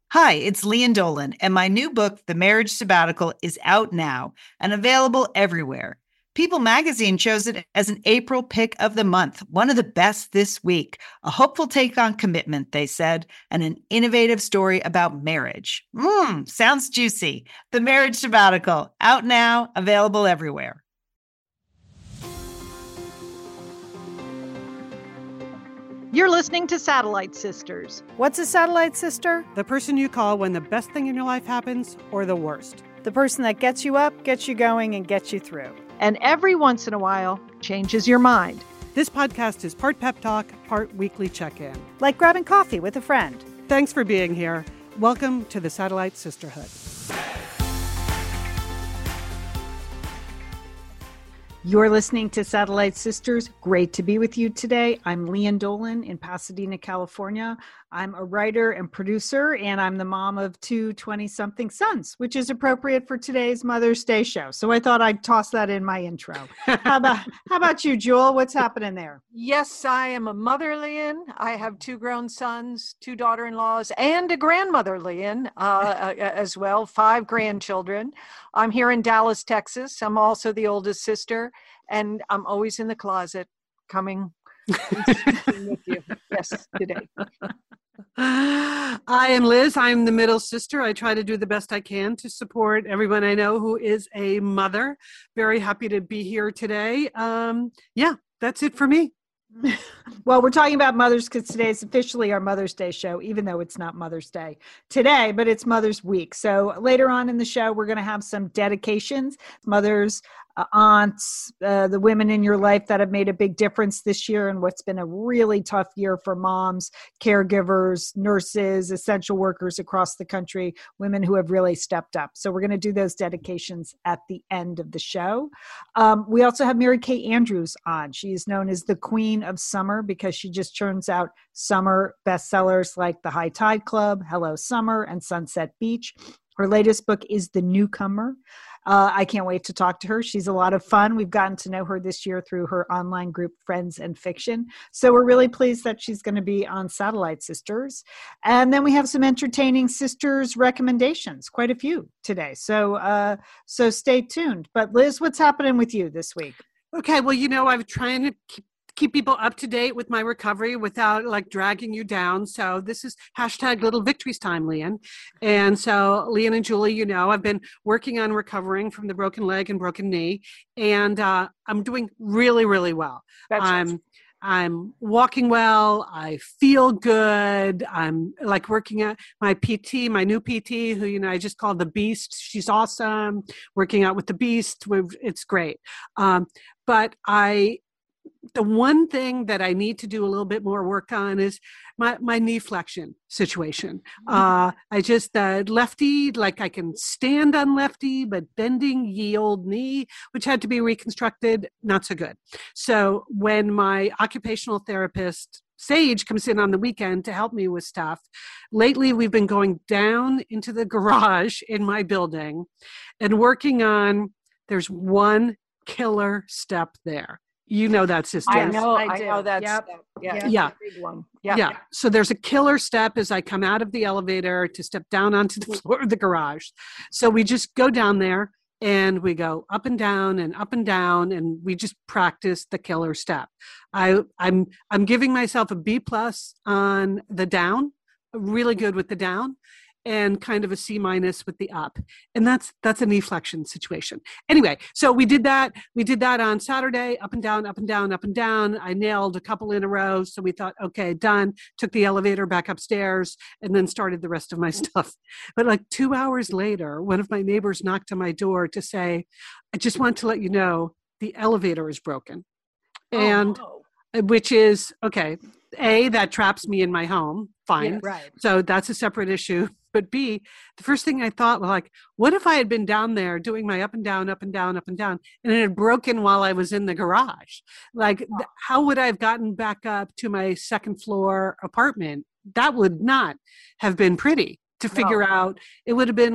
Hi, it's Lian Dolan, and my new book, The Marriage Sabbatical, is out now and available everywhere. People magazine chose it as an April pick of the month, one of the best this week. A hopeful take on commitment, they said, and an innovative story about marriage. Sounds juicy. The Marriage Sabbatical, out now, available everywhere. You're listening to Satellite Sisters. What's a satellite sister? The person you call when the best thing in your life happens or the worst. The person that gets you up, gets you going, and gets you through. And every once in a while, changes your mind. This podcast is part pep talk, part weekly check-in. Like grabbing coffee with a friend. Thanks for being here. Welcome to the Satellite Sisterhood. You're listening to Satellite Sisters. Great to be with you today. I'm Lian Dolan in Pasadena, California. I'm a writer and producer, and I'm the mom of two 20-something sons, which is appropriate for today's Mother's Day show. So I thought I'd toss that in my intro. How about you, Jewel? What's happening there? Yes, I am a mother, Lian. I have two grown sons, two daughter-in-laws, and a grandmother, Lian, as well, 5 grandchildren. I'm here in Dallas, Texas. I'm also the oldest sister, and I'm always in the closet coming with you. Yes, today. I am Liz. I'm the middle sister. I try to do the best I can to support everyone I know who is a mother. Very happy to be here today. That's it for me. Well, we're talking about mothers because today is officially our Mother's Day show, even though it's not Mother's Day today, but it's Mother's Week. So later on in the show, we're going to have some dedications, mothers, aunts, the women in your life that have made a big difference this year and what's been a really tough year for moms, caregivers, nurses, essential workers across the country, women who have really stepped up. So we're going to do those dedications at the end of the show. We also have Mary Kay Andrews on. She is known as the Queen of Summer because she just churns out summer bestsellers like The High Tide Club, Hello Summer, and Sunset Beach. Her latest book is The Newcomer. I can't wait to talk to her. She's a lot of fun. We've gotten to know her this year through her online group, Friends and Fiction. So we're really pleased that she's going to be on Satellite Sisters. And then we have some entertaining sisters recommendations, quite a few today. So stay tuned. But Liz, what's happening with you this week? Okay, well, I'm trying to keep people up to date with my recovery without dragging you down. So this is #Little Victories time, Lian. And so Lian and Julie, I've been working on recovering from the broken leg and broken knee, and I'm doing really, really well. I'm walking well. I feel good. I'm working at my PT, my new PT, who, I just call the Beast. She's awesome. Working out with the Beast. It's great. But the one thing that I need to do a little bit more work on is my knee flexion situation. I just, lefty, I can stand on lefty, but bending ye old knee, which had to be reconstructed, not so good. So when my occupational therapist, Sage, comes in on the weekend to help me with stuff, lately we've been going down into the garage in my building and working on, there's one killer step there. You know that, sister. I know that step. Yeah. Big one. Yeah. So there's a killer step as I come out of the elevator to step down onto the floor of the garage. So we just go down there and we go up and down and we just practice the killer step. I'm giving myself a B+ on the down, really good with the down, and kind of a C- with the up. And that's a knee flexion situation. Anyway, so we did that. We did that on Saturday, up and down, up and down, up and down. I nailed a couple in a row. So we thought, okay, done. Took the elevator back upstairs and then started the rest of my stuff. But 2 hours later, one of my neighbors knocked on my door to say, I just want to let you know the elevator is broken. And which is, okay, A, that traps me in my home. Fine. Yeah, right. So that's a separate issue. But B, the first thing I thought was what if I had been down there doing my up and down, up and down, up and down, and it had broken while I was in the garage? How would I have gotten back up to my second floor apartment? That would not have been pretty to figure out. It would have been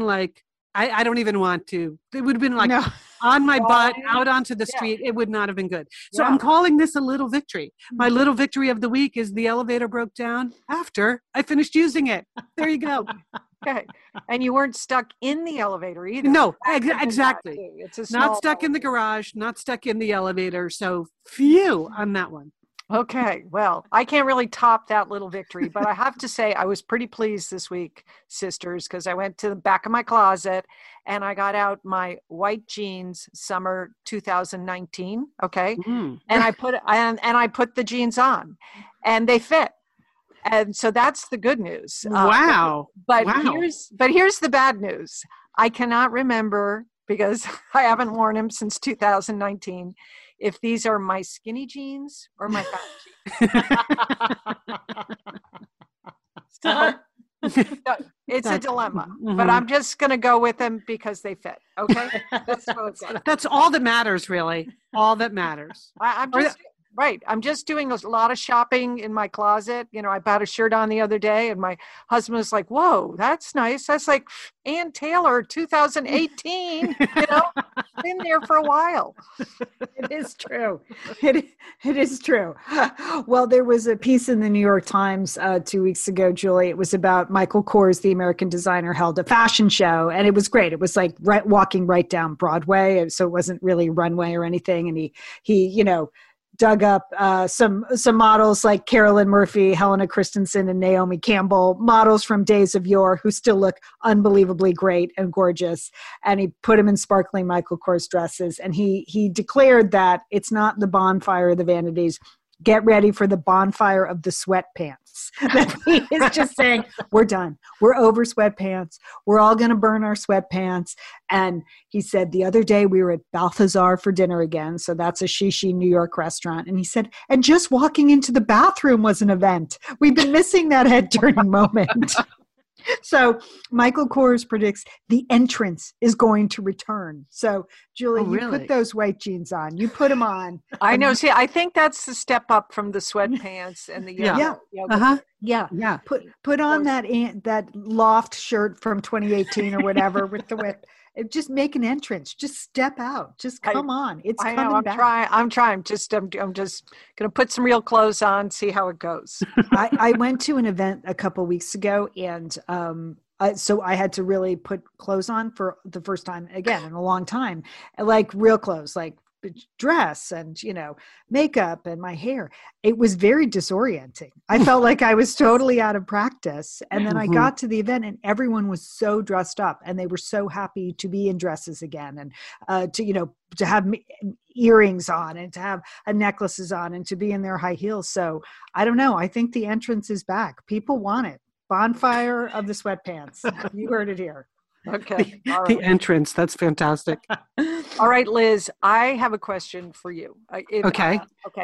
I don't even want to. It would have been on my butt, out onto the street. It would not have been good. So I'm calling this a little victory. My little victory of the week is the elevator broke down after I finished using it. There you go. Okay. And you weren't stuck in the elevator either. No, That's even exactly. that, too. It's a Not small stuck in the elevator. garage, not stuck in the elevator. So phew on that one. Okay, well, I can't really top that little victory, but I have to say I was pretty pleased this week, sisters, because I went to the back of my closet and I got out my white jeans summer 2019. Okay, Mm. and I put the jeans on, and they fit, and so that's the good news. Wow. But Wow. here's the bad news. I cannot remember because I haven't worn them since 2019. If these are my skinny jeans or my fat jeans. So it's a dilemma, but I'm just going to go with them because they fit. Okay. That's all that matters, really. All that matters. I'm just right. I'm just doing a lot of shopping in my closet. You know, I bought a shirt on the other day and my husband was like, whoa, that's nice. That's like Ann Taylor, 2018, you know, been there for a while. It is true. It is true. Well, there was a piece in the New York Times 2 weeks ago, Julie. It was about Michael Kors, the American designer, held a fashion show, and it was great. It was like walking right down Broadway, so it wasn't really runway or anything. And he dug up some models like Carolyn Murphy, Helena Christensen, and Naomi Campbell, models from days of yore who still look unbelievably great and gorgeous. And he put them in sparkling Michael Kors dresses. And he declared that it's not the bonfire of the vanities. Get ready for the bonfire of the sweatpants. That he is just saying, we're done. We're over sweatpants. We're all going to burn our sweatpants. And he said the other day we were at Balthazar for dinner again. So that's a Shishi New York restaurant. And he said, and just walking into the bathroom was an event. We've been missing that head-turning moment. So Michael Kors predicts the entrance is going to return. So Julie, you put those white jeans on. You put them on. I know. See, I think that's the step up from the sweatpants and the yoga. Yeah. Put on that loft shirt from 2018 or whatever with the whip. Just make an entrance. Just step out. Just come on. It's coming back. I'm trying. I'm just going to put some real clothes on, see how it goes. I went to an event a couple weeks ago, and so I had to really put clothes on for the first time again in a long time, like real clothes, like dress and makeup and my hair. It was very disorienting. I felt like I was totally out of practice. And then I got to the event and everyone was so dressed up and they were so happy to be in dresses again and to have earrings on and to have necklaces on and to be in their high heels. So I don't know. I think the entrance is back. People want it. Bonfire of the sweatpants. You heard it here. Okay. The entrance. That's fantastic. All right, Liz, I have a question for you. Okay.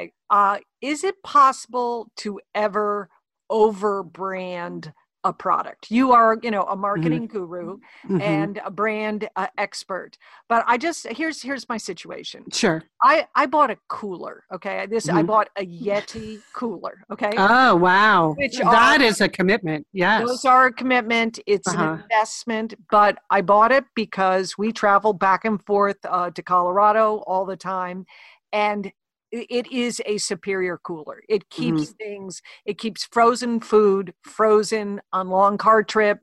Is it possible to ever overbrand a product? You are, a marketing guru and a brand expert, but here's my situation. Sure. I bought a cooler. Okay. I bought a Yeti cooler. Okay. Oh, wow. That is a commitment. Yes. Those are a commitment. It's an investment, but I bought it because we travel back and forth to Colorado all the time. And it is a superior cooler. It keeps it keeps frozen food frozen on long car trips.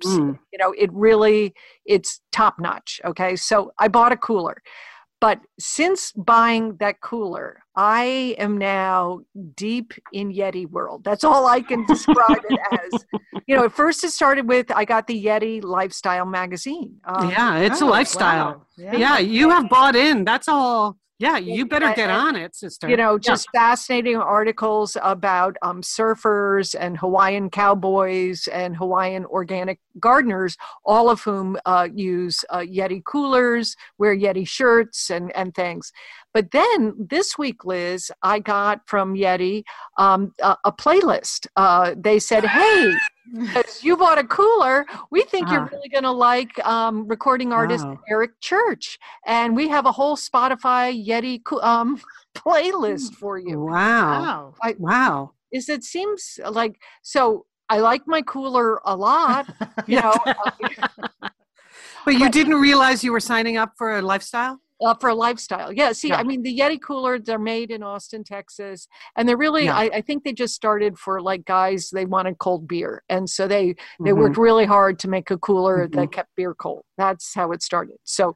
It's top notch. Okay. So I bought a cooler, but since buying that cooler, I am now deep in Yeti world. That's all I can describe it as. At first it started with, I got the Yeti Lifestyle magazine. It's a lifestyle. Wow. Yeah. You have bought in. That's all. Yeah, you better get on it, sister. Just fascinating articles about surfers and Hawaiian cowboys and Hawaiian organic gardeners, all of whom use Yeti coolers, wear Yeti shirts and things. But then this week, Liz, I got from Yeti a playlist. They said, hey, because you bought a cooler, we think you're really going to like recording artist Eric Church. And we have a whole Spotify Yeti playlist for you. Wow. Wow. It seems like, so I like my cooler a lot, But you didn't realize you were signing up for a lifestyle? For a lifestyle. Yeah. See, Yeah. I mean, the Yeti coolers, they're made in Austin, Texas. And they're really, Yeah. I think they just started for like guys, they wanted cold beer. And so they Mhm. worked really hard to make a cooler Mhm. that kept beer cold. That's how it started. So,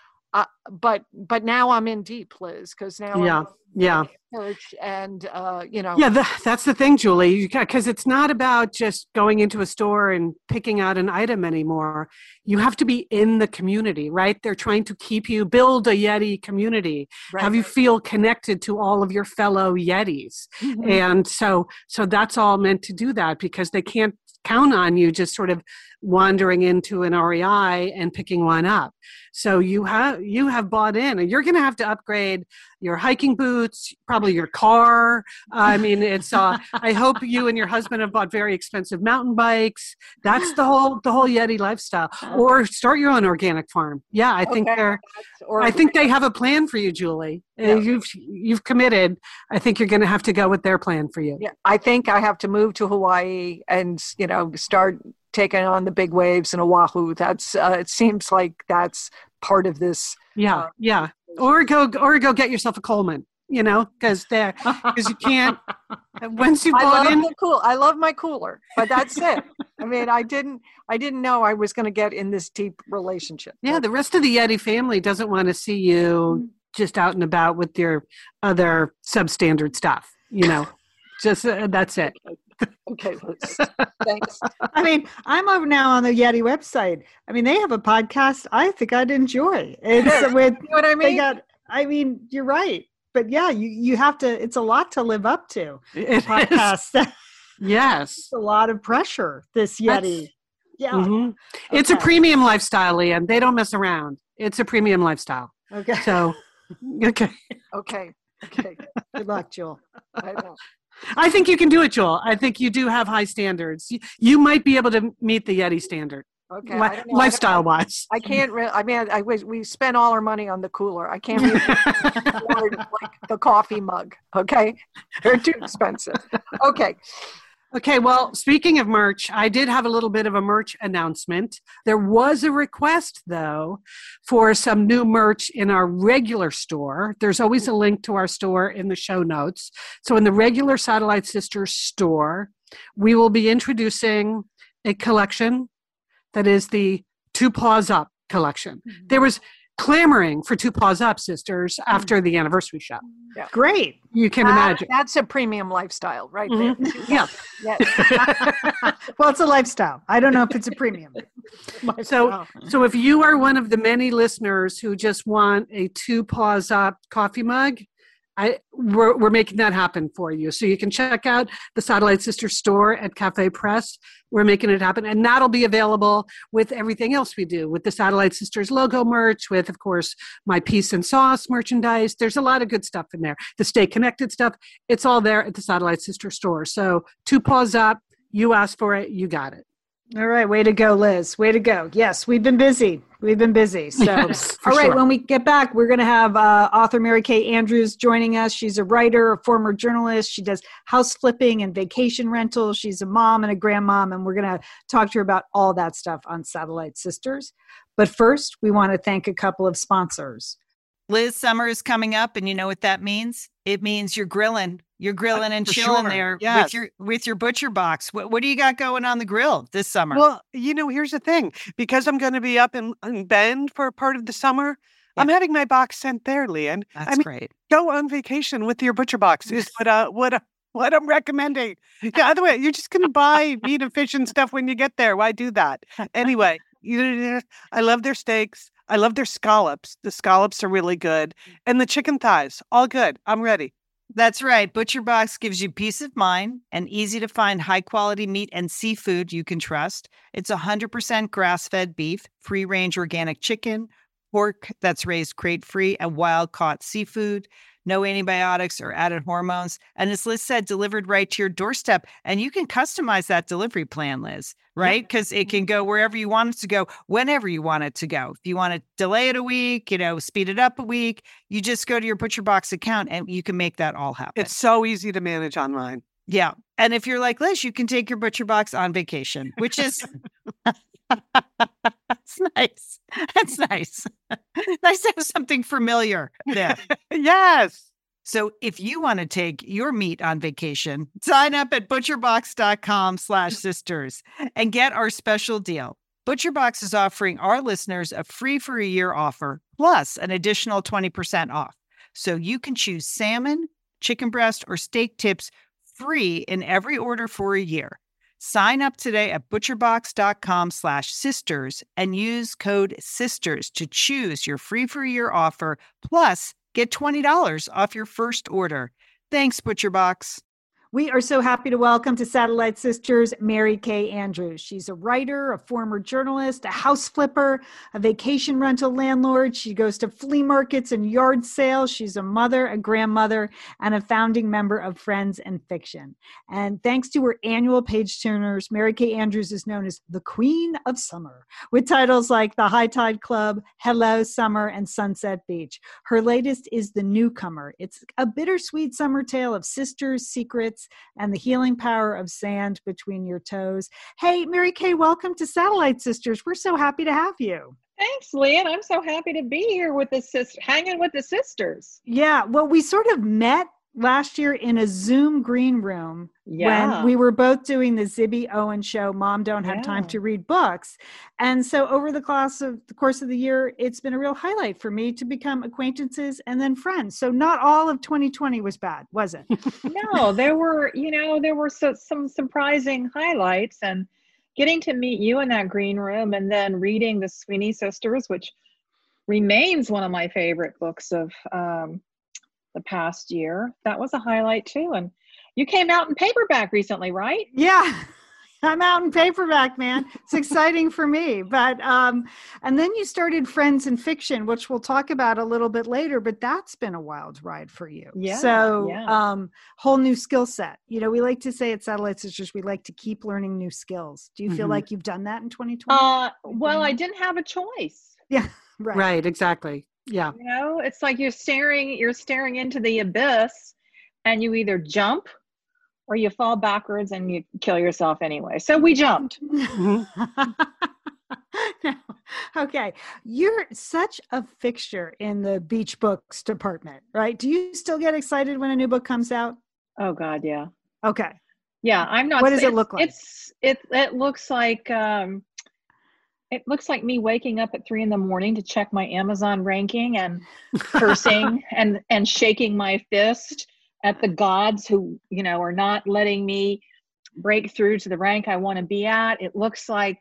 but now I'm in deep, Liz, because now I'm in church and, Yeah, that's the thing, Julie, because it's not about just going into a store and picking out an item anymore. You have to be in the community, right? They're trying to build a Yeti community, have you feel connected to all of your fellow Yetis. Mhm. And so that's all meant to do that, because they can't count on you just sort of wandering into an REI and picking one up. So you have bought in, and you're going to have to upgrade your hiking boots, probably your car. I mean, it's. I hope you and your husband have bought very expensive mountain bikes. That's the whole Yeti lifestyle. Or start your own organic farm. Yeah, I think they have a plan for you, Julie. Yeah. You've committed. I think you're going to have to go with their plan for you. Yeah, I think I have to move to Hawaii and start taking on the big waves in Oahu. That's it seems like that's part of this. Yeah. Or go get yourself a Coleman. Because you can't. Once you bought in, I love my cooler, but that's it. I mean, I didn't know I was going to get in this deep relationship. Yeah, the rest of the Yeti family doesn't want to see you just out and about with your other substandard stuff. Just that's it. Okay, Liz. Thanks. I mean, I'm over now on the Yeti website. I mean, they have a podcast I think I'd enjoy. It's with, you know what I mean? You're right. But yeah, you have to, it's a lot to live up to. It Podcast. is. Yes. It's a lot of pressure, this Yeti. Yeah. Mm-hmm. It's a premium lifestyle, Leanne. They don't mess around. It's a premium lifestyle. Okay. So, okay. Okay. Good luck, Jewel. I know. I think you can do it, Joel. I think you do have high standards. You might be able to meet the Yeti standard. Okay. Lifestyle-wise. I can't really, I mean, we spent all our money on the cooler. I can't really afford like the coffee mug. Okay. They're too expensive. Okay. Okay, well, speaking of merch, I did have a little bit of a merch announcement. There was a request, though, for some new merch in our regular store. There's always a link to our store in the show notes. So in the regular Satellite Sisters store, we will be introducing a collection that is the Two Paws Up collection. Mm-hmm. There was clamoring for Two Paws Up, sisters, after the anniversary show. Yeah. Great. You can imagine. That's a premium lifestyle right there. Yeah. Yes. Well, it's a lifestyle. I don't know if it's a premium. So if you are one of the many listeners who just want a Two Paws Up coffee mug, we're making that happen for you. So you can check out the Satellite Sister store at Cafe Press. We're making it happen. And that'll be available with everything else we do, with the Satellite Sisters logo merch, with, of course, my Peace and Sauce merchandise. There's a lot of good stuff in there. The Stay Connected stuff, it's all there at the Satellite Sister store. So Two Paws Up, you asked for it, you got it. All right. Way to go, Liz. Way to go. Yes, we've been busy. So, Yes, all right. sure. When we get back, we're going to have author Mary Kay Andrews joining us. She's a writer, a former journalist. She does house flipping and vacation rentals. She's a mom and a grandmom, and we're going to talk to her about all that stuff on Satellite Sisters. But first, we want to thank a couple of sponsors. Liz, summer is coming up, and you know what that means? It means you're grilling. You're grilling and For chilling sure. there Yes. with your butcher box. What do you got going on the grill this summer? Well, here's the thing. Because I'm going to be up in Bend for part of the summer, I'm having my box sent there, Leanne. That's great. Go on vacation with your butcher box is what I'm recommending. Yeah, other way, you're just going to buy meat and fish and stuff when you get there. Why do that? Anyway, I love their steaks. I love their scallops. The scallops are really good. And the chicken thighs, all good. I'm ready. That's right. Butcher Box gives you peace of mind and easy to find high quality meat and seafood you can trust. It's 100% grass fed beef, free range organic chicken, pork that's raised crate free, and wild caught seafood. No antibiotics or added hormones. And as Liz said, delivered right to your doorstep. And you can customize that delivery plan, Liz, right? Because it can go wherever you want it to go, whenever you want it to go. If you want to delay it a week, speed it up a week, you just go to your Butcher Box account and you can make that all happen. It's so easy to manage online. Yeah. And if you're like Liz, you can take your Butcher Box on vacation, which is... That's nice. That's nice. nice to have something familiar there. Yes. So if you want to take your meat on vacation, sign up at butcherbox.com/sisters and get our special deal. ButcherBox is offering our listeners a free for a year offer plus an additional 20% off. So you can choose salmon, chicken breast, or steak tips free in every order for a year. Sign up today at butcherbox.com/sisters and use code SISTERS to choose your free for a year offer plus get $20 off your first order. Thanks, ButcherBox. We are so happy to welcome to Satellite Sisters, Mary Kay Andrews. She's a writer, a former journalist, a house flipper, a vacation rental landlord. She goes to flea markets and yard sales. She's a mother, a grandmother, and a founding member of Friends and Fiction. And thanks to her annual page turners, Mary Kay Andrews is known as the Queen of Summer, with titles like The High Tide Club, Hello Summer, and Sunset Beach. Her latest is The Newcomer. It's a bittersweet summer tale of sisters, secrets, and the healing power of sand between your toes. Hey, Mary Kay, welcome to Satellite Sisters. We're so happy to have you. Thanks, Lynn. I'm so happy to be here with the hanging with the sisters. Yeah, well, we sort of met last year in a Zoom green room Yeah. when we were both doing the Zibby Owen show, Mom Don't Have Time to Read Books. And so over the course of the year, it's been a real highlight for me to become acquaintances and then friends. So not all of 2020 was bad, was it? No, there were some surprising highlights, and getting to meet you in that green room and then reading the Sweeney Sisters, which remains one of my favorite books of the past year. That was a highlight too. And you came out in paperback recently, right? Yeah, I'm out in paperback, man. It's exciting for me. But, and then you started Friends and Fiction, which we'll talk about a little bit later, but that's been a wild ride for you. Yeah. So, whole new skill set. You know, we like to say at Satellite Sisters, we like to keep learning new skills. Do you feel like you've done that in 2020? Well, I didn't have a choice. Yeah, right. Right, exactly. Yeah. You know, it's like you're staring into the abyss, and you either jump or you fall backwards and you kill yourself anyway. So we jumped. No. Okay. You're such a fixture in the beach books department, right? Do you still get excited when a new book comes out? Oh God, yeah. Okay. Yeah, I'm not. What does it look like? It looks like me waking up at 3 a.m. to check my Amazon ranking and cursing and shaking my fist at the gods who, are not letting me break through to the rank I want to be at. It looks like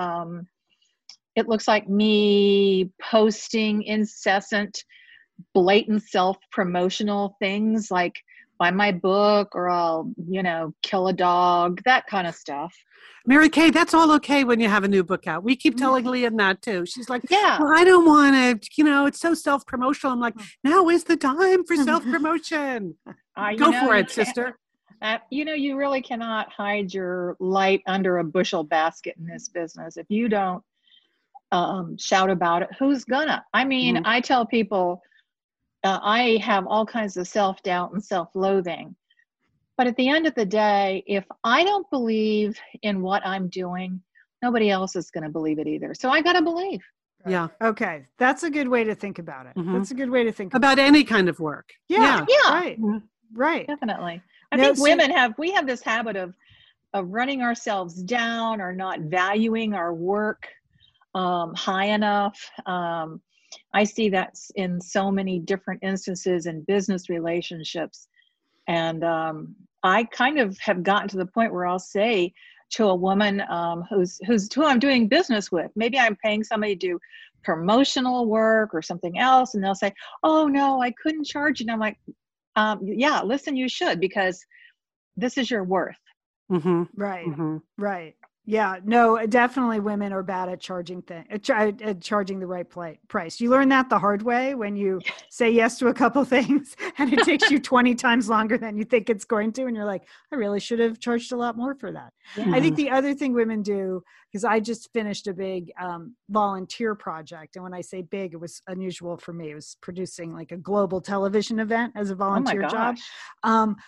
me posting incessant, blatant self-promotional things like buy my book or I'll, kill a dog, that kind of stuff. Mary Kay, that's all okay when you have a new book out. We keep telling Leanne that too. She's like, yeah, well, I don't want to, it's so self-promotional. I'm like, now is the time for self-promotion. Go for it, sister. You really cannot hide your light under a bushel basket in this business. If you don't shout about it, who's gonna? I mean, I tell people I have all kinds of self-doubt and self-loathing. But at the end of the day, if I don't believe in what I'm doing, nobody else is going to believe it either. So I got to believe. Yeah. Okay. That's a good way to think about it. That's a good way to think about any kind of work. Yeah. Right. Right. Definitely. I think women have this habit of running ourselves down or not valuing our work high enough. I see that in so many different instances in business relationships. And I kind of have gotten to the point where I'll say to a woman who I'm doing business with, maybe I'm paying somebody to do promotional work or something else, and they'll say, oh no, I couldn't charge you. And I'm like, yeah, listen, you should, because this is your worth. Right. Right. Yeah, no, definitely women are bad at charging charging the right price. You learn that the hard way when you say yes to a couple things and it takes you 20 times longer than you think it's going to. And you're like, I really should have charged a lot more for that. Yeah. I think the other thing women do, because I just finished a big volunteer project. And when I say big, it was unusual for me. It was producing like a global television event as a volunteer job.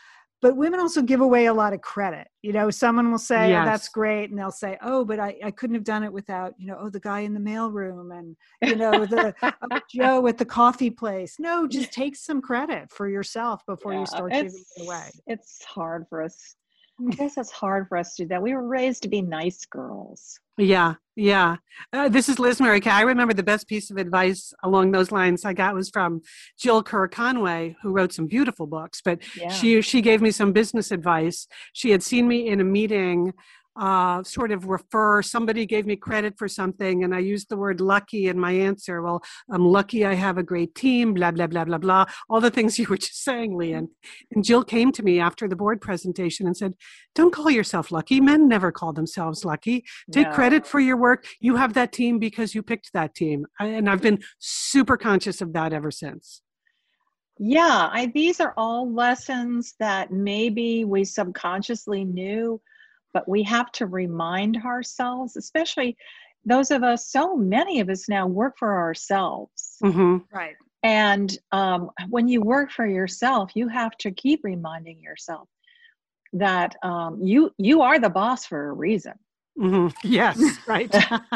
but women also give away a lot of credit. Someone will say, oh, that's Yes. great. And they'll say, oh, but I couldn't have done it without, the guy in the mailroom and, the Joe at the coffee place. No, just take some credit for yourself before you start giving it away. It's hard for us. I guess it's hard for us to do that. We were raised to be nice girls. Yeah. This is Liz Mary Kay. I remember the best piece of advice along those lines I got was from Jill Kerr Conway, who wrote some beautiful books, but she gave me some business advice. She had seen me in a meeting sort of somebody gave me credit for something, and I used the word lucky in my answer. Well, I'm lucky I have a great team, blah, blah, blah, blah, blah, all the things you were just saying, Lian. And Jill came to me after the board presentation and said, don't call yourself lucky. Men never call themselves lucky. Take credit for your work. You have that team because you picked that team. And I've been super conscious of that ever since. Yeah, these are all lessons that maybe we subconsciously knew, but we have to remind ourselves, especially those of us, so many of us now work for ourselves. Mm-hmm. Right. And when you work for yourself, you have to keep reminding yourself that you are the boss for a reason. Mm-hmm. Yes, right.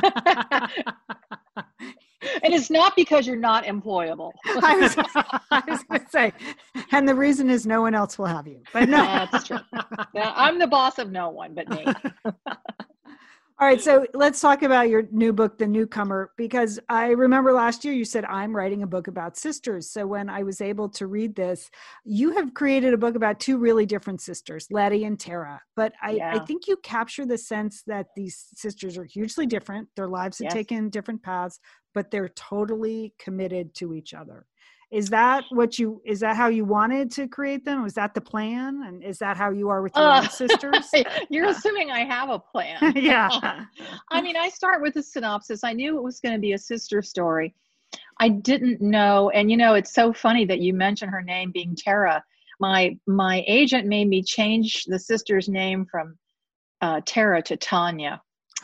And it's not because you're not employable. I was going to say, and the reason is no one else will have you. But no, that's true. Yeah, I'm the boss of no one but me. All right, so let's talk about your new book, The Newcomer, because I remember last year you said, I'm writing a book about sisters. So when I was able to read this, you have created a book about two really different sisters, Letty and Tara. But I think you capture the sense that these sisters are hugely different. Their lives have taken different paths, but they're totally committed to each other. Is that how you wanted to create them? Was that the plan? And is that how you are with your own sisters? You're assuming I have a plan. Yeah. I mean, I start with a synopsis. I knew it was going to be a sister story. I didn't know. And, it's so funny that you mentioned her name being Tara. My agent made me change the sister's name from Tara to Tanya.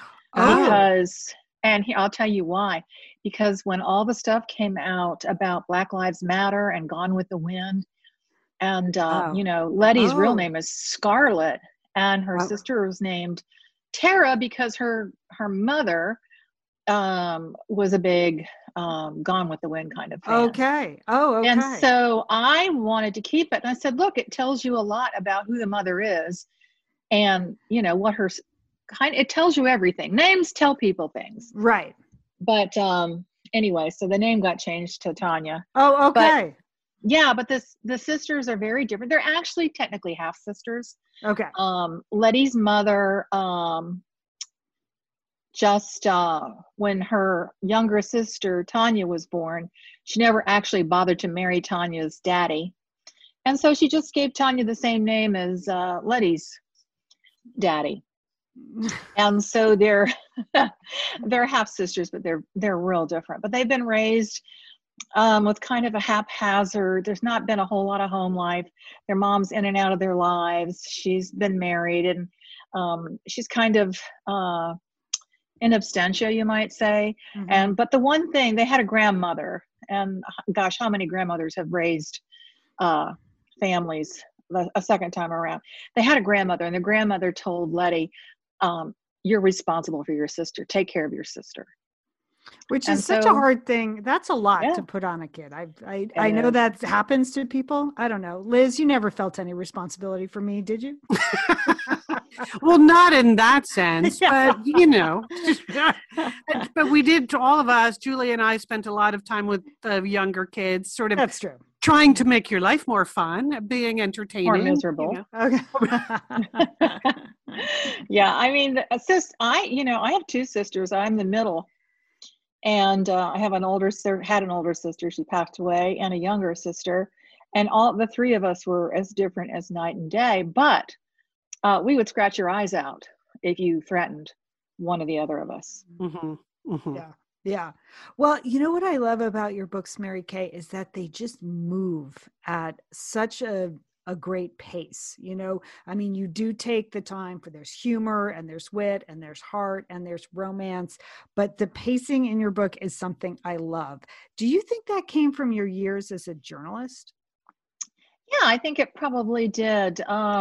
I'll tell you why. Because when all the stuff came out about Black Lives Matter and Gone with the Wind, and, Letty's real name is Scarlett, and her sister was named Tara because her mother was a big Gone with the Wind kind of fan. Okay. Oh, okay. And so I wanted to keep it. And I said, look, it tells you a lot about who the mother is and, what her it tells you everything. Names tell people things. Right. But anyway, so the name got changed to Tanya. Oh, okay. But the sisters are very different. They're actually technically half sisters. Okay. Letty's mother, when her younger sister Tanya was born, she never actually bothered to marry Tanya's daddy. And so she just gave Tanya the same name as Letty's daddy. And so they're half sisters, but they're real different. But they've been raised with kind of a haphazard. There's not been a whole lot of home life. Their mom's in and out of their lives. She's been married, and she's kind of in absentia, you might say. Mm-hmm. But the one thing, they had a grandmother, and gosh, how many grandmothers have raised families a second time around? They had a grandmother, and the grandmother told Letty, you're responsible for your sister. Take care of your sister. Which is such a hard thing. That's a lot to put on a kid. I know that happens to people. I don't know. Liz, you never felt any responsibility for me, did you? Well, not in that sense, but but we did, all of us, Julie and I spent a lot of time with the younger kids, sort of. That's true. Trying to make your life more fun, being entertaining. Or miserable. Okay. Yeah, I mean, I have two sisters. I'm the middle. And I have had an older sister, she passed away, and a younger sister. And all the three of us were as different as night and day. But we would scratch your eyes out if you threatened one or the other of us. Mm-hmm. Mm-hmm. Yeah. Yeah. Well, you know what I love about your books, Mary Kay, is that they just move at such a great pace. I mean, you do take the time for there's humor and there's wit and there's heart and there's romance, but the pacing in your book is something I love. Do you think that came from your years as a journalist? Yeah, I think it probably did.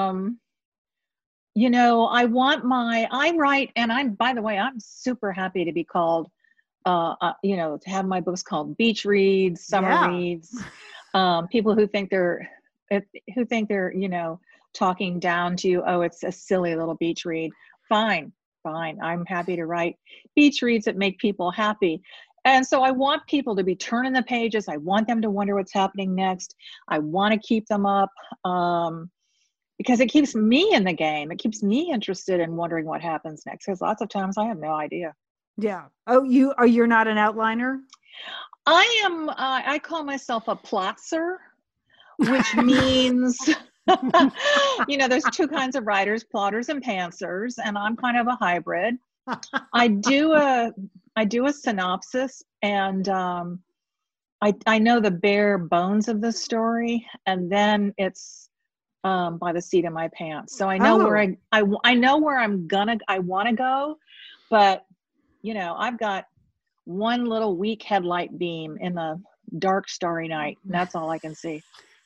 You know, I write, and by the way, I'm super happy to be called, you know, to have my books called beach reads, summer Yeah. reads. People who think they're, you know, talking down to you, oh, it's a silly little beach read. Fine. I'm happy to write beach reads that make people happy. And so I want people to be turning the pages. I want them to wonder what's happening next. I want to keep them up. Because it keeps me in the game. It keeps me interested in wondering what happens next. Because lots of times I have no idea. Yeah. Oh, you're not an outliner? I am. I call myself a plotzer, which means, you know, there's two kinds of writers: plotters and pantsers, and I'm kind of a hybrid. I do a synopsis, and I know the bare bones of the story, and then it's by the seat of my pants. So I know where I know where I want to go, but you know, I've got one little weak headlight beam in the dark, starry night, and that's all I can see.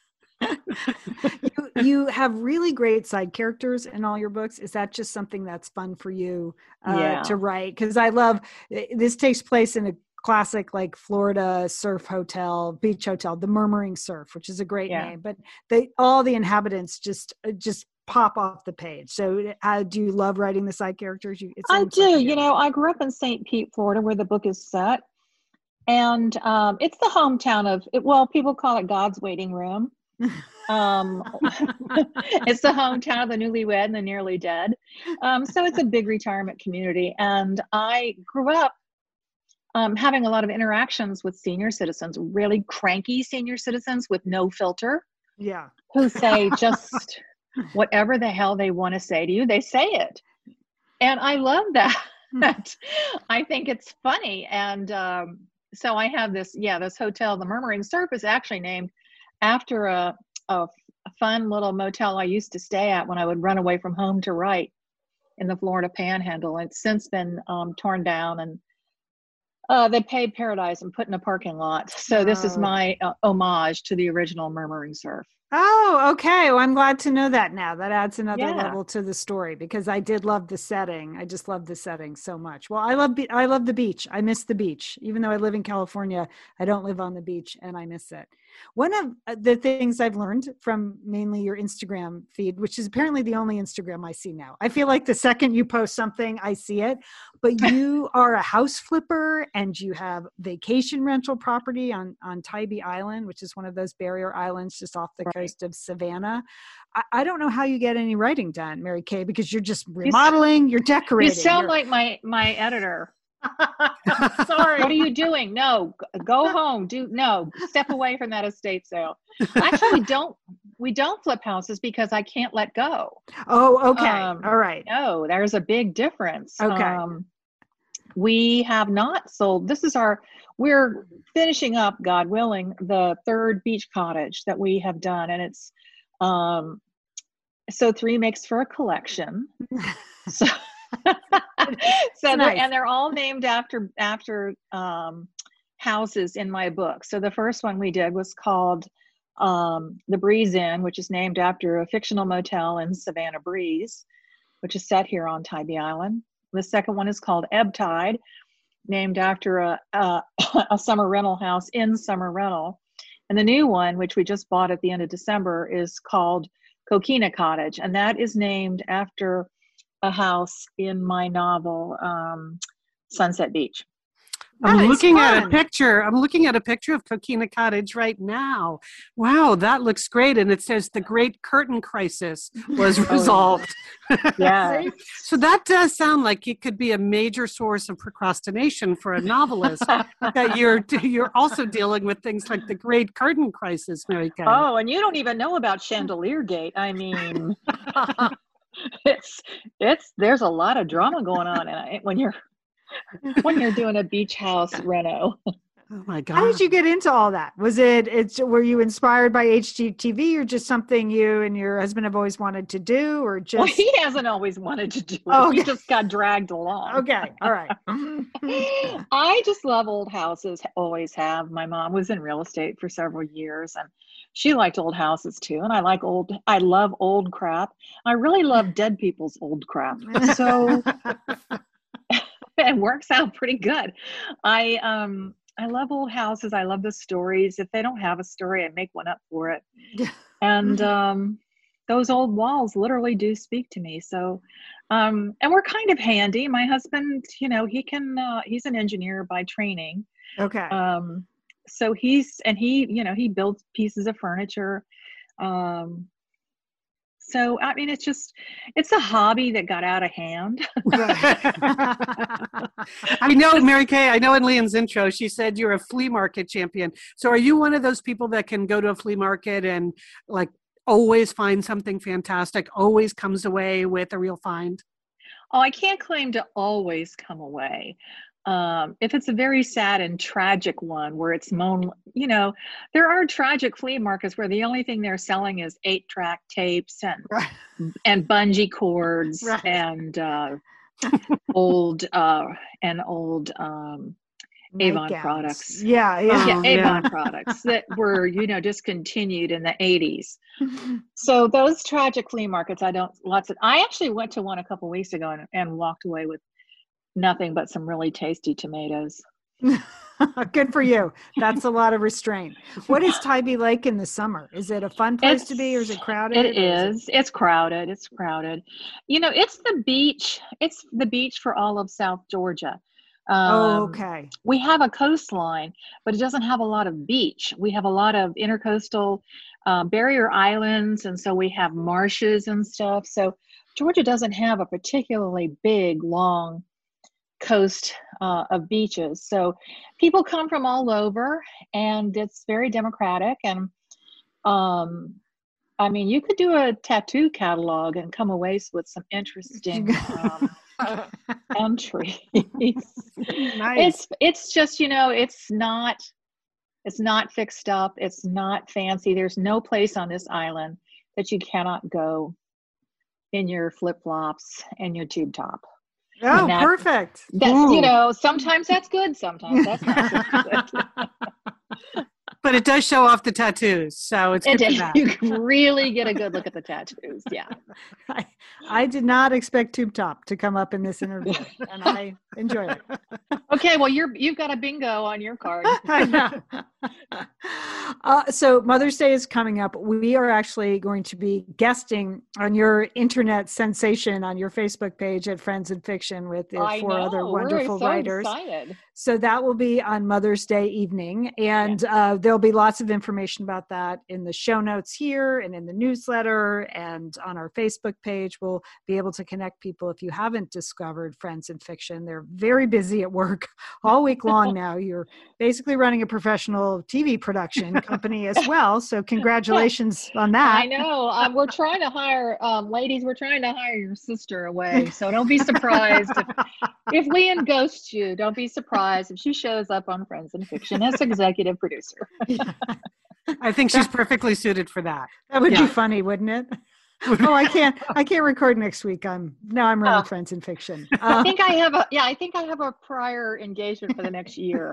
You have really great side characters in all your books. Is that just something that's fun for you to write? Because I love this. Takes place in a classic like Florida surf hotel, beach hotel, the Murmuring Surf, which is a great name, but all the inhabitants just pop off the page. So do you love writing the side characters? I do. You know, I grew up in St. Pete, Florida, where the book is set. And it's the hometown of, well, people call it God's waiting room. It's the hometown of the newlywed and the nearly dead. So it's a big retirement community. And I grew up having a lot of interactions with senior citizens, really cranky senior citizens with no filter. Yeah. Who say just whatever the hell they want to say to you, they say it. And I love that. I think it's funny. And so I have this hotel, the Murmuring Surf, is actually named after a fun little motel I used to stay at when I would run away from home to write in the Florida Panhandle. And it's since been torn down, and they paid paradise and put in a parking lot. So this is my homage to the original Murmuring Surf. Oh, okay. Well, I'm glad to know that now. That adds another level to the story, because I did love the setting. I just love the setting so much. Well, I love the beach. I miss the beach. Even though I live in California, I don't live on the beach, and I miss it. One of the things I've learned from mainly your Instagram feed, which is apparently the only Instagram I see now. I feel like the second you post something, I see it. But you are a house flipper, and you have vacation rental property on Tybee Island, which is one of those barrier islands just off the coast of Savannah. I don't know how you get any writing done, Mary Kay, because you're just remodeling, you're decorating. You sound like my editor. Sorry. What are you doing? No, go home. Step away from that estate sale. Actually, we don't flip houses because I can't let go. Oh, okay. All right. No, there's a big difference. Okay. We have not sold. We're finishing up, God willing, the third beach cottage that we have done. And it's, so 3 makes for a collection. So, nice. They're all named after houses in my book. So the first one we did was called the Breeze Inn, which is named after a fictional motel in Savannah Breeze, which is set here on Tybee Island. The second one is called Ebb Tide, named after a summer rental house in Summer Rental. And the new one, which we just bought at the end of December, is called Coquina Cottage, and that is named after a house in my novel, Sunset Beach. I'm looking at a picture of Coquina Cottage right now. Wow, that looks great. And it says the Great Curtain Crisis was resolved. Yeah. So that does sound like it could be a major source of procrastination for a novelist, that you're also dealing with things like the Great Curtain Crisis, Mary Kay. Oh, and you don't even know about Chandelier Gate. I mean, there's a lot of drama going on when you're doing a beach house reno. Oh my God. How did you get into all that? Were you inspired by HGTV or just something you and your husband have always wanted to do, or just? Well, he hasn't always wanted to do it. Oh, okay. He just got dragged along. Okay. All right. I just love old houses, always have. My mom was in real estate for several years and she liked old houses too. And I love old crap. I really love dead people's old crap. So it works out pretty good. I love old houses. I love the stories. If they don't have a story, I make one up for it. And those old walls literally do speak to me. So, and we're kind of handy. My husband, he's an engineer by training. Okay. So he builds pieces of furniture. So, I mean, it's a hobby that got out of hand. I know, Mary Kay, I know in Leanne's intro, she said you're a flea market champion. So are you one of those people that can go to a flea market and like always find something fantastic, always comes away with a real find? Oh, I can't claim to always come away. If it's a very sad and tragic one where it's there are tragic flea markets where the only thing they're selling is 8-track tapes and bungee cords and old Avon products. Yeah. Avon products that were, discontinued in the 80s. So those tragic flea markets, I actually went to one a couple weeks ago and walked away with nothing but some really tasty tomatoes. Good for you. That's a lot of restraint. What is Tybee like in the summer? Is it a fun place to be, or is it crowded? It is. It's crowded. It's crowded. It's the beach. It's the beach for all of South Georgia. Okay. We have a coastline, but it doesn't have a lot of beach. We have a lot of intercoastal barrier islands, and so we have marshes and stuff. So Georgia doesn't have a particularly big, long coast of beaches. So people come from all over, and it's very democratic. And you could do a tattoo catalog and come away with some interesting entries. Nice. It's just, it's not fixed up. It's not fancy. There's no place on this island that you cannot go in your flip-flops and your tube top. Oh, perfect. That's, sometimes that's good. Sometimes that's not so good. But it does show off the tattoos, so it's good for that. You can really get a good look at the tattoos. Yeah. I did not expect Tube Top to come up in this interview, and I enjoyed it. Okay, well, you've got a bingo on your card. So Mother's Day is coming up. We are actually going to be guesting on your internet sensation on your Facebook page at Friends in Fiction with the four other wonderful writers. Excited. So that will be on Mother's Day evening, and there'll be lots of information about that in the show notes here and in the newsletter and on our Facebook page. We'll be able to connect people if you haven't discovered Friends in Fiction. They're very busy at work all week long now. You're basically running a professional TV production company as well, so congratulations on that. I know. We're trying to hire, ladies, we're trying to hire your sister away, so don't be surprised if Leanne ghosts you. Don't be surprised if she shows up on Friends in Fiction as executive producer. I think she's perfectly suited for that. That would be funny, wouldn't it? Oh, I can't record next week. I'm running Friends in Fiction. I think I have a prior engagement for the next year.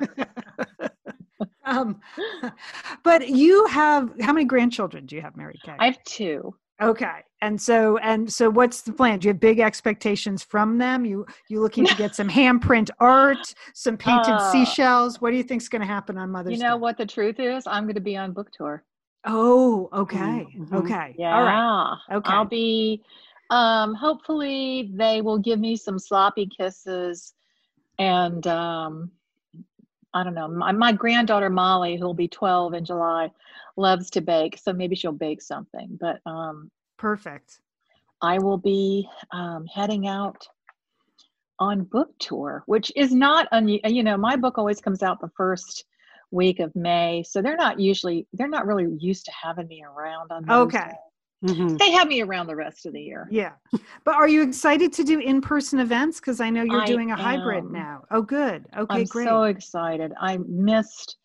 But you have, how many grandchildren do you have, Mary Kay? I have 2. Okay. And so what's the plan? Do you have big expectations from them? You looking to get some handprint art, some painted seashells? What do you think is going to happen on Mother's Day? You know what the truth is? I'm going to be on book tour. Oh, okay. Mm-hmm. Okay. Yeah. All right. Okay. I'll be, hopefully they will give me some sloppy kisses, and, I don't know. My granddaughter, Molly, who'll be 12 in July, loves to bake. So maybe she'll bake something, but, perfect. I will be, heading out on book tour, which is not, my book always comes out the first week of May. So they're not really used to having me around on Mother's Day. they have me around the rest of the year. Yeah. But are you excited to do in-person events? Because I know you're doing a hybrid am. now. Oh, good. Okay, I'm great. so excited. I miss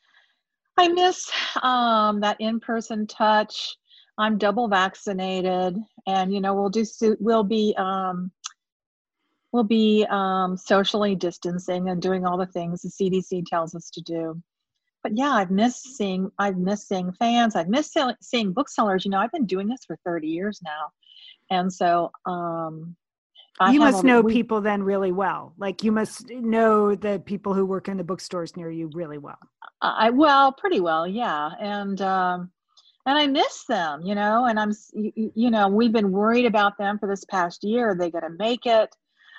that in-person touch. I'm double vaccinated, and we'll be socially distancing and doing all the things the CDC tells us to do. But yeah, I've missed seeing fans. I've missed seeing booksellers. I've been doing this for 30 years now. And so you must know people then really well. Like you must know the people who work in the bookstores near you really well. Pretty well, yeah. And I miss them, and we've been worried about them for this past year. Are they going to make it?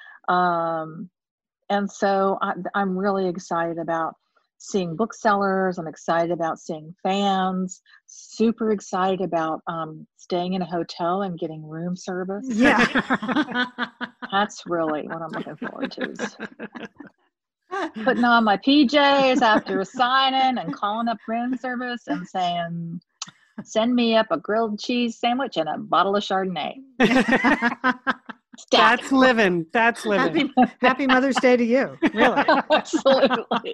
And so I'm really excited about seeing booksellers. I'm excited about seeing fans, super excited about staying in a hotel and getting room service. Yeah. That's really what I'm looking forward to. Is putting on my PJs after a sign-in and calling up room service and saying, send me up a grilled cheese sandwich and a bottle of Chardonnay. That's living. That's living. Happy Mother's Day to you. Really. Absolutely.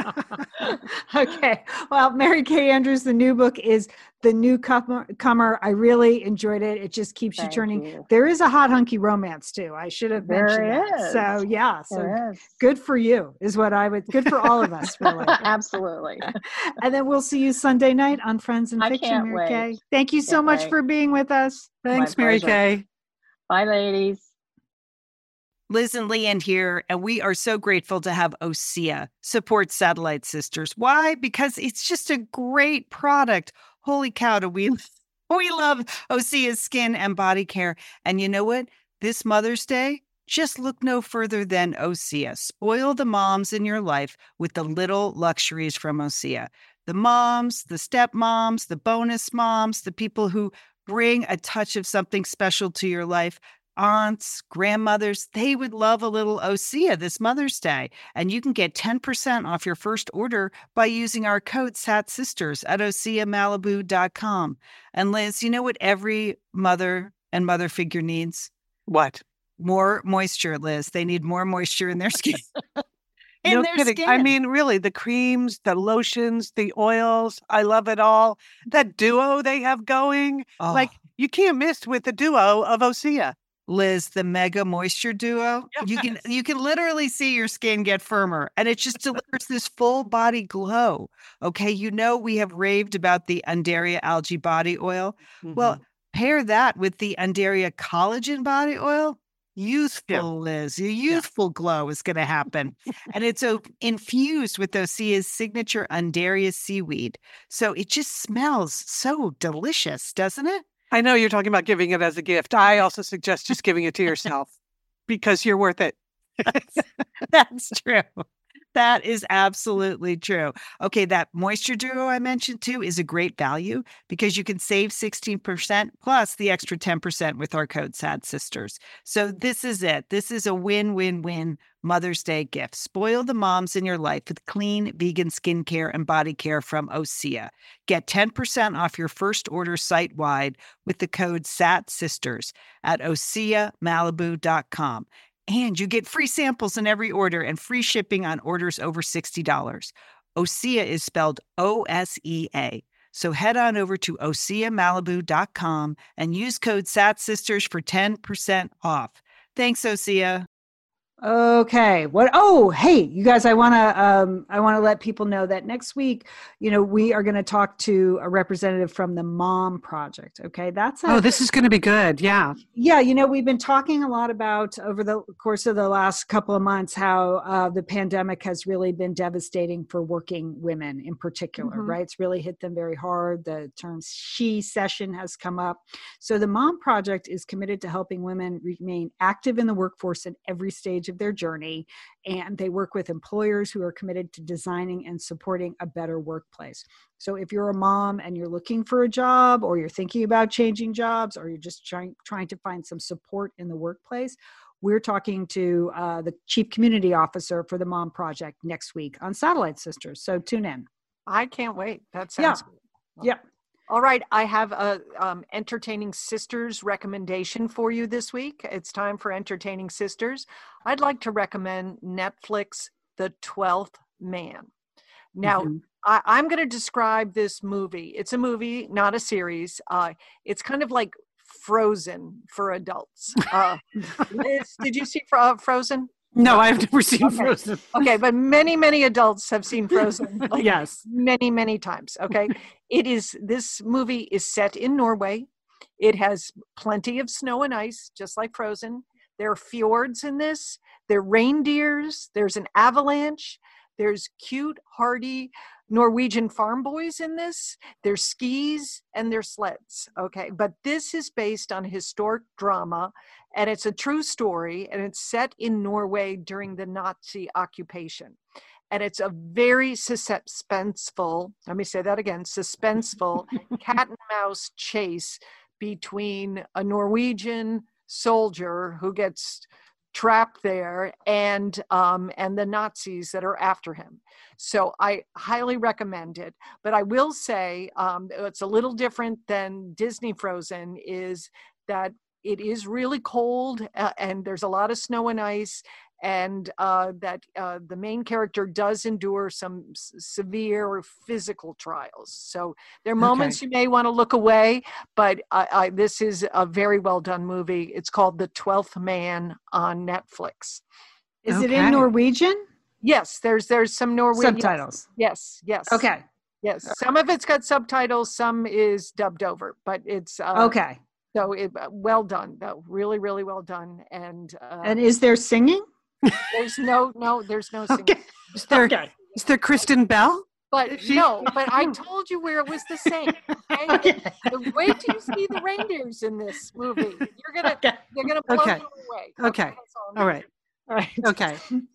Okay. Well, Mary Kay Andrews, the new book is The Newcomer. I really enjoyed it. It just keeps you turning. You. There is a hot hunky romance too. I should have mentioned that. So yeah. So good for you is what I would, good for all of us, really. Absolutely. And then we'll see you Sunday night on Friends and Fiction, Mary Kay. Thank you so much for being with us. Thanks, Mary Kay. Bye, ladies. Liz and Leanne here, and we are so grateful to have OSEA support Satellite Sisters. Why? Because it's just a great product. Holy cow, do we love OSEA's skin and body care. And you know what? This Mother's Day, just look no further than OSEA. Spoil the moms in your life with the little luxuries from OSEA. The moms, the stepmoms, the bonus moms, the people who bring a touch of something special to your life. Aunts, grandmothers, they would love a little OSEA this Mother's Day. And you can get 10% off your first order by using our code SATSisters at OSEAMalibu.com. And Liz, you know what every mother and mother figure needs? What? More moisture, Liz. They need more moisture in their skin. No kidding. I mean, really, the creams, the lotions, the oils, I love it all. That duo they have going, like you can't miss with the duo of OSEA. Liz, the Mega Moisture Duo. Yes. You can literally see your skin get firmer, and it just delivers this full body glow. Okay, we have raved about the Undaria Algae Body Oil. Mm-hmm. Well, pair that with the Undaria Collagen Body Oil. Youthful, Liz. Your youthful glow is going to happen. And it's infused with OSEA's signature Undaria seaweed. So it just smells so delicious, doesn't it? I know you're talking about giving it as a gift. I also suggest just giving it to yourself because you're worth it. That's true. That is absolutely true. Okay, that Moisture Duo I mentioned too is a great value because you can save 16% plus the extra 10% with our code SADSisters. So this is it. This is a win-win-win Mother's Day gift. Spoil the moms in your life with clean vegan skincare and body care from OSEA. Get 10% off your first order site-wide with the code SATSisters at OSEAMalibu.com. And you get free samples in every order and free shipping on orders over $60. OSEA is spelled OSEA. So head on over to OSEAMalibu.com and use code SATSisters for 10% off. Thanks, OSEA. Okay. Hey, you guys, I want to let people know that next week, we are going to talk to a representative from the Mom Project. Okay. This is going to be good. Yeah. Yeah. We've been talking a lot about over the course of the last couple of months, how the pandemic has really been devastating for working women in particular, right? It's really hit them very hard. The term she session has come up. So the Mom Project is committed to helping women remain active in the workforce at every stage of their journey, and they work with employers who are committed to designing and supporting a better workplace. So if you're a mom and you're looking for a job, or you're thinking about changing jobs, or you're just trying to find some support in the workplace, we're talking to the Chief Community Officer for the Mom Project next week on Satellite Sisters. So tune in. I can't wait. That sounds good. Yeah. All right, I have a Entertaining Sisters recommendation for you this week. It's time for Entertaining Sisters. I'd like to recommend Netflix, The 12th Man. Now, I'm going to describe this movie. It's a movie, not a series. It's kind of like Frozen for adults. Liz, did you see Frozen? No, I've never seen Frozen. Okay, but many, many adults have seen Frozen. Yes. Many, many times. Okay. This movie is set in Norway. It has plenty of snow and ice, just like Frozen. There are fjords in this. There are reindeers. There's an avalanche. There's cute, hardy Norwegian farm boys in this. There's skis and there's sleds. Okay. But this is based on historic drama, and it's a true story, and it's set in Norway during the Nazi occupation. And it's a very suspenseful, let me say that again, suspenseful cat and mouse chase between a Norwegian soldier who gets trapped there and the Nazis that are after him. So I highly recommend it. But I will say it's a little different than Disney Frozen, is that it is really cold and there's a lot of snow and ice, and that the main character does endure some severe physical trials. So there are moments you may want to look away, but this is a very well done movie. It's called The 12th Man on Netflix. Is it in Norwegian? Yes, there's some Norwegian subtitles. Yes. Okay. Yes, some of it's got subtitles, some is dubbed over, but it's okay. So well done, though. Really, really well done. And is there singing? There's no singing. Okay. Is there Kristen Bell? But I told you where it was the same. Okay? Wait till you see the reindeers in this movie. They're gonna blow you away. Okay. All right. Okay.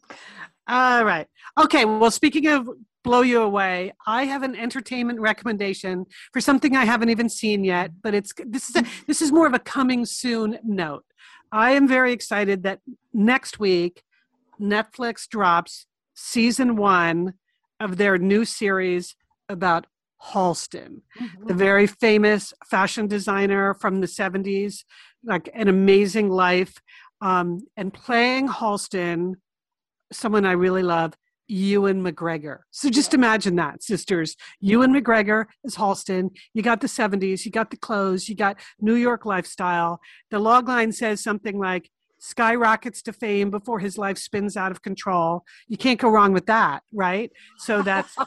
All right. Okay. Well, speaking of blow you away, I have an entertainment recommendation for something I haven't even seen yet, but this is more of a coming soon note. I am very excited that next week Netflix drops season 1 of their new series about Halston, the very famous fashion designer from the 70s, like an amazing life, and playing Halston, someone I really love, Ewan McGregor. So just imagine that, sisters. Ewan McGregor is Halston. You got the 70s, you got the clothes, you got New York lifestyle. The logline says something like, skyrockets to fame before his life spins out of control. You can't go wrong with that, right? So that's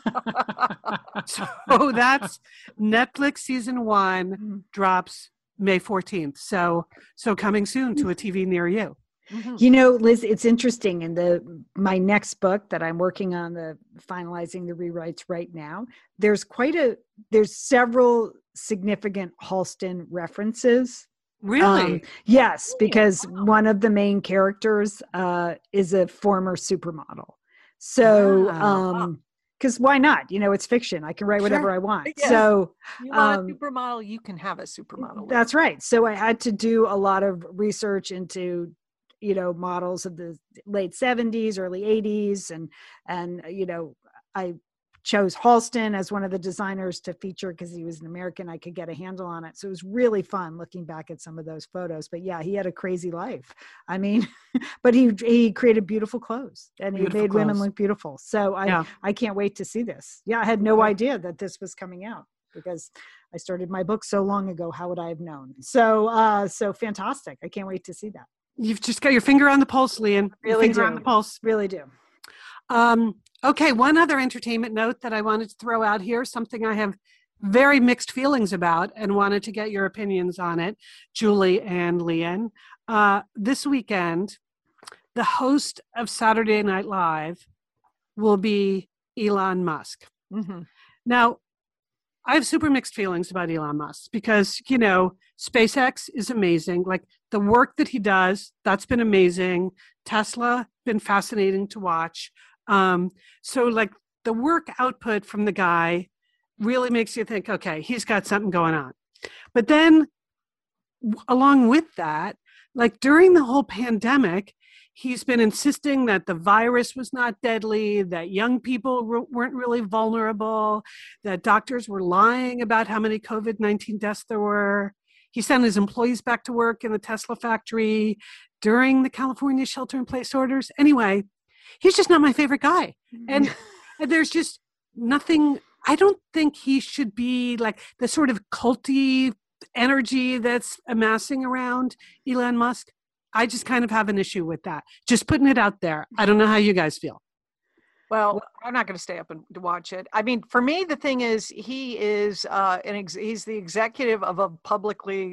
Netflix season 1 drops May 14th. So coming soon to a TV near you. You know, Liz, it's interesting. In my next book that I'm working on, finalizing the rewrites right now, there's several significant Halston references. Really? Yes, because one of the main characters is a former supermodel. So, because why not? You know, it's fiction. I can write whatever I want. Yes. So, you want a supermodel, you can have a supermodel. That's right. So I had to do a lot of research into, you know, models of the late 70s, early 80s. And, you know, I chose Halston as one of the designers to feature because he was an American. I could get a handle on it. So it was really fun looking back at some of those photos. But yeah, he had a crazy life. I mean, but he created beautiful clothes and he made women look beautiful. So I can't wait to see this. Yeah, I had no idea that this was coming out because I started my book so long ago. How would I have known? So fantastic. I can't wait to see that. You've just got your finger on the pulse, Lian. Really finger on the pulse. Really do. Okay, one other entertainment note that I wanted to throw out here, something I have very mixed feelings about and wanted to get your opinions on it, Julie and Lian. This weekend, the host of Saturday Night Live will be Elon Musk. Mm-hmm. Now, I have super mixed feelings about Elon Musk because, you know, SpaceX is amazing. Like the work that he does, that's been amazing. Tesla, been fascinating to watch. So like the work output from the guy really makes you think, okay, he's got something going on. But then along with that, like during the whole pandemic, He's been insisting that the virus was not deadly, that young people weren't really vulnerable, that doctors were lying about how many COVID-19 deaths there were. He sent his employees back to work in the Tesla factory during the California shelter-in-place orders. Anyway, he's just not my favorite guy. And there's just nothing. I don't think he should be like the sort of culty energy that's amassing around Elon Musk. I just kind of have an issue with that. Just putting it out there. I don't know how you guys feel. Well, I'm not going to stay up and to watch it. I mean, for me, the thing is, he is he's the executive of a publicly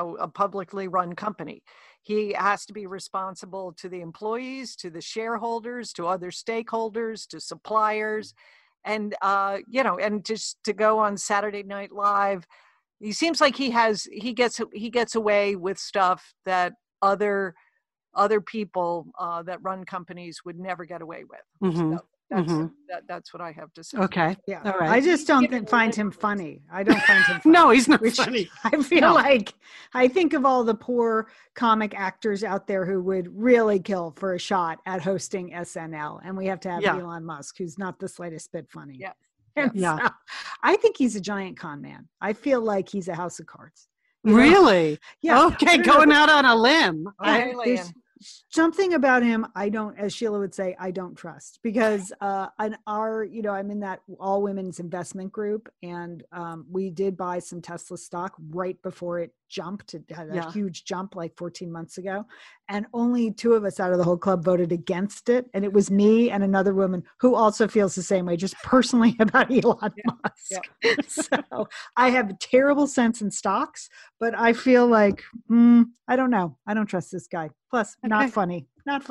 run company. He has to be responsible to the employees, to the shareholders, to other stakeholders, to suppliers, and and just to go on Saturday Night Live. He seems like he gets away with stuff that other people that run companies would never get away with. Mm-hmm. So that's what I have to say. Okay. Yeah. All right. I just don't find him funny. I don't find him funny. No, he's not funny. I feel like I think of all the poor comic actors out there who would really kill for a shot at hosting SNL. And we have to have Elon Musk, who's not the slightest bit funny. Yeah. And so I think he's a giant con man. I feel like he's a house of cards. Really? Yeah. Okay, going out on a limb. There's something about him I don't, as Sheila would say, I don't trust, because I'm in that all women's investment group, and we did buy some Tesla stock right before it jumped. It had a huge jump like 14 months ago, and only 2 of us out of the whole club voted against it, and it was me and another woman who also feels the same way, just personally, about Elon Musk. Yeah. So I have a terrible sense in stocks, but I feel like I don't know, I don't trust this guy. Plus, not funny.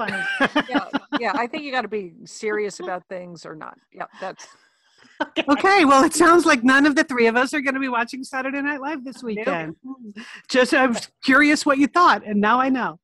Yeah, I think you got to be serious about things or not. Yeah, that's okay. Well, it sounds like none of the 3 of us are going to be watching Saturday Night Live this weekend. Just I was curious what you thought, and now I know.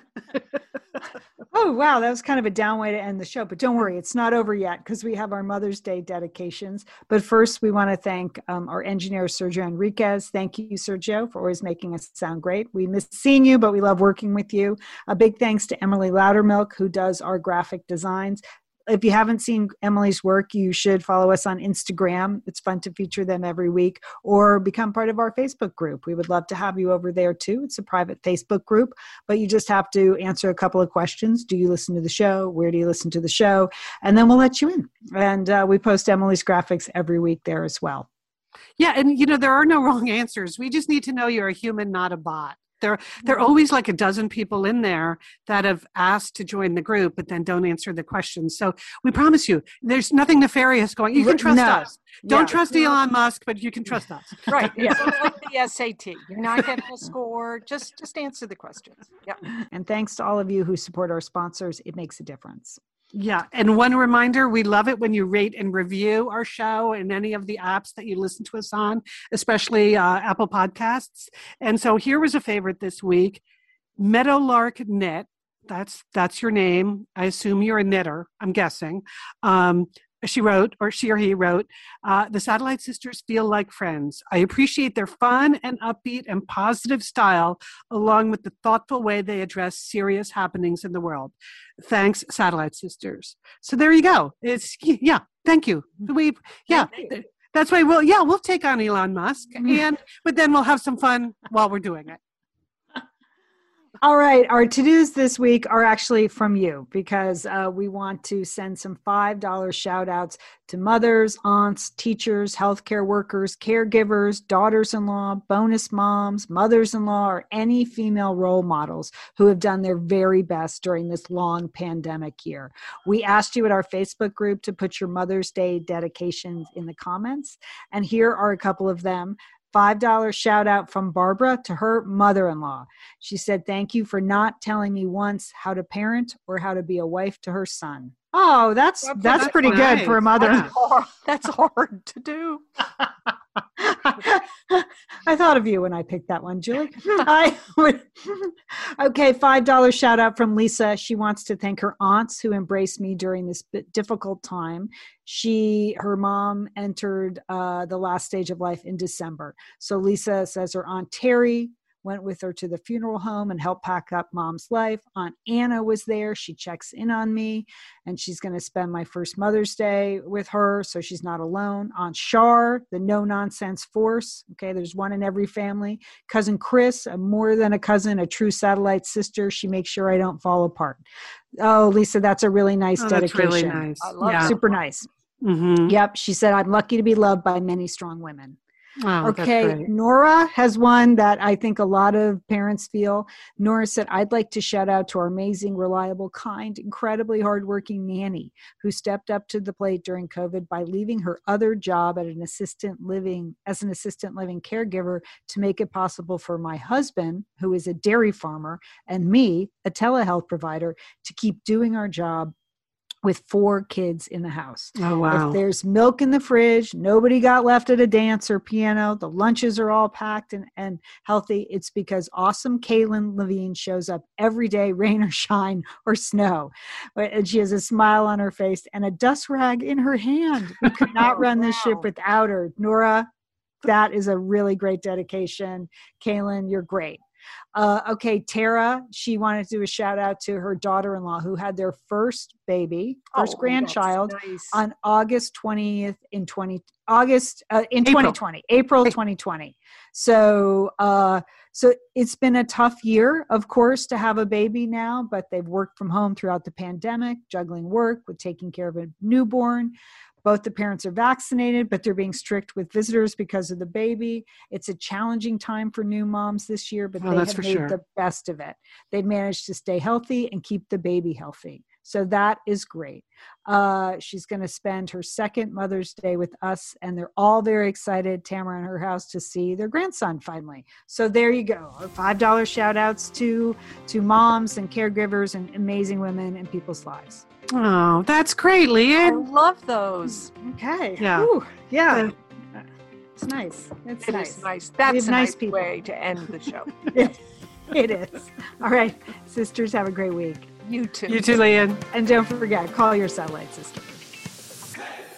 Oh, wow. That was kind of a down way to end the show, but don't worry, it's not over yet, because we have our Mother's Day dedications. But first, we want to thank our engineer, Sergio Enriquez. Thank you, Sergio, for always making us sound great. We miss seeing you, but we love working with you. A big thanks to Emily Loudermilk, who does our graphic designs. If you haven't seen Emily's work, you should follow us on Instagram. It's fun to feature them every week, or become part of our Facebook group. We would love to have you over there too. It's a private Facebook group, but you just have to answer a couple of questions. Do you listen to the show? Where do you listen to the show? And then we'll let you in. And we post Emily's graphics every week there as well. Yeah. And there are no wrong answers. We just need to know you're a human, not a bot. There are always like a dozen people in there that have asked to join the group, but then don't answer the questions. So we promise you, there's nothing nefarious going. You can trust us. Don't trust Elon Musk, but you can trust us. Right. Yeah. Like the SAT. You're not getting a score. Just answer the questions. Yeah. And thanks to all of you who support our sponsors. It makes a difference. Yeah. And one reminder, we love it when you rate and review our show in any of the apps that you listen to us on, especially Apple Podcasts. And so here was a favorite this week, Meadowlark Knit. That's your name. I assume you're a knitter, I'm guessing. She or he wrote, the Satellite Sisters feel like friends. I appreciate their fun and upbeat and positive style, along with the thoughtful way they address serious happenings in the world. Thanks, Satellite Sisters. So there you go. Thank you. That's why we'll take on Elon Musk, but then we'll have some fun while we're doing it. All right. Our to-dos this week are actually from you, because we want to send some $5 shout outs to mothers, aunts, teachers, healthcare workers, caregivers, daughters-in-law, bonus moms, mothers-in-law, or any female role models who have done their very best during this long pandemic year. We asked you at our Facebook group to put your Mother's Day dedications in the comments, and here are a couple of them. $5 shout out from Barbara to her mother-in-law. She said, thank you for not telling me once how to parent or how to be a wife to her son. Oh, that's pretty good for a mother-in-law. That's hard to do. I thought of you when I picked that one, Julie. Okay, $5 shout out from Lisa. She wants to thank her aunts who embraced me during this difficult time. Her mom entered the last stage of life in December. So Lisa says her Aunt Terry went with her to the funeral home and helped pack up Mom's life. Aunt Anna was there. She checks in on me, and she's going to spend my first Mother's Day with her, so she's not alone. Aunt Shar, the no-nonsense force. Okay, there's one in every family. Cousin Chris, more than a cousin, a true satellite sister. She makes sure I don't fall apart. Oh, Lisa, that's a really nice dedication. That's really nice. I love that. Super nice. Mm-hmm. Yep. She said, I'm lucky to be loved by many strong women. Oh, Okay. that's great. Nora has one that I think a lot of parents feel. Nora said, I'd like to shout out to our amazing, reliable, kind, incredibly hardworking nanny who stepped up to the plate during COVID by leaving her other job at an assistant living caregiver to make it possible for my husband, who is a dairy farmer, and me, a telehealth provider, to keep doing our job with 4 kids in the house. Oh, wow. If there's milk in the fridge, nobody got left at a dance or piano, the lunches are all packed and healthy, it's because awesome Kaylin Levine shows up every day, rain or shine or snow. And she has a smile on her face and a dust rag in her hand. We could not run this ship without her. Nora, that is a really great dedication. Kaylin, you're great. Okay, Tara, she wanted to do a shout out to her daughter-in-law who had their first baby, first grandchild on August 20th in 2020, April 2020. So it's been a tough year, of course, to have a baby now, but they've worked from home throughout the pandemic, juggling work with taking care of a newborn. Both the parents are vaccinated, but they're being strict with visitors because of the baby. It's a challenging time for new moms this year, but they have made the best of it. They've managed to stay healthy and keep the baby healthy. So that is great. She's going to spend her second Mother's Day with us, and they're all very excited, Tamara and her house, to see their grandson finally. So there you go. Our $5 shout outs to moms and caregivers and amazing women in people's lives. Oh, that's great, Leanne. I love those. Okay. Yeah. Ooh, yeah. It's nice. It is nice. That's a nice way to end the show. It is. All right. Sisters, have a great week. You too. You too, Leanne. And don't forget, call your satellite sister.